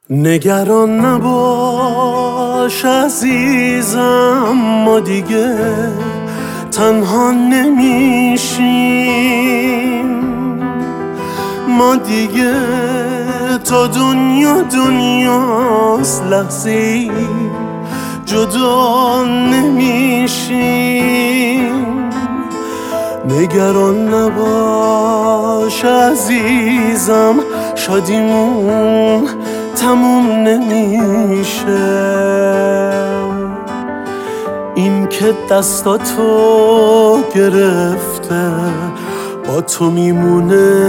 نگران نباش عزیزم، ما دیگه تنها نمیشیم. ما دیگه تا دنیاست لحظه‌ای جدا نمیشیم. نگران نباش عزیزم، شادیمون تموم نمیشه. این که دستاتو گرفته با تو میمونه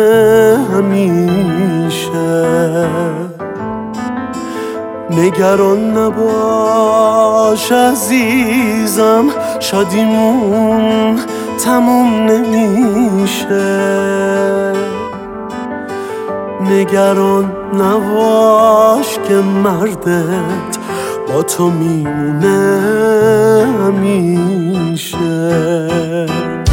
همیشه. نگران نباش عزیزم، شادیمون تموم نمیشه. نگران نباش که مردت با تو میمونه همیشه.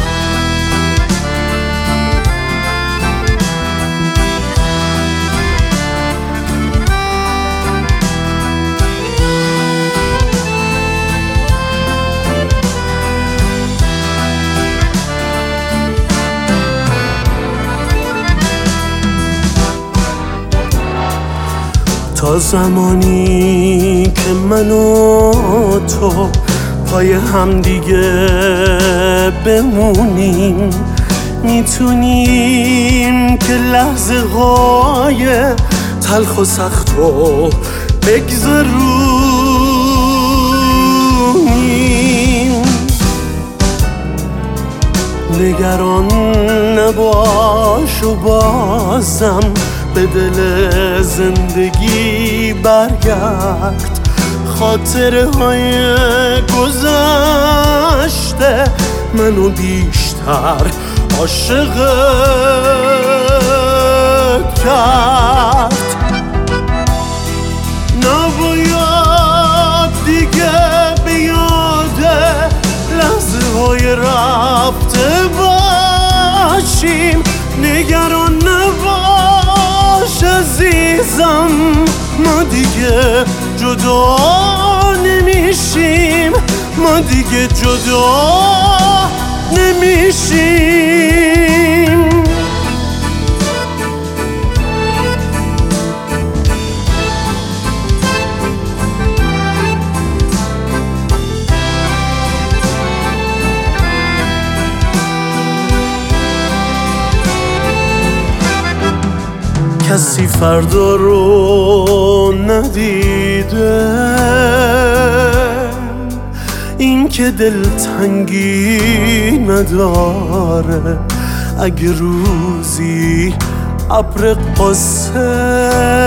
تا زمانی که من و تو پای هم دیگه بمونیم، میتونیم که لحظه های تلخ و سخت رو بگذرونیم. نگران نباش و بازم به دل زندگی برگرد. خاطره های گذشته منو بیشتر عاشقت کرد. نباید دیگه به یاد لحظه های رفته باشیم. نگران نباش عزیزم، ما دیگه جدا نمیشیم. ما دیگه جدا نمیشیم. کسی فردا رو ندیده، این که دلتنگی نداره. اگه روزی ابر قصه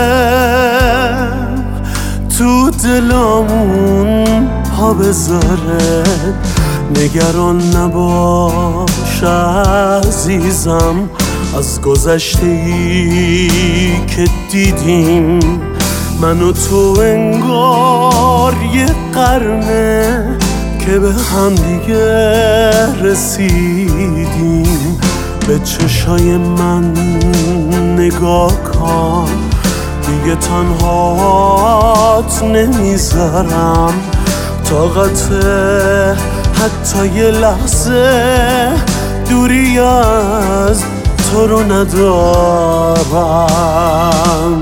تو دلمون پا بذاره، نگران نباش عزیزم از گذشته‌ای که دیدیم. من و تو انگار یه قرنه که به هم دیگه رسیدیم. به چشای من نگاه کن، دیگه تنهات نمیذارم. طاقت حتی یه لحظه دوری از تو رو ندارم.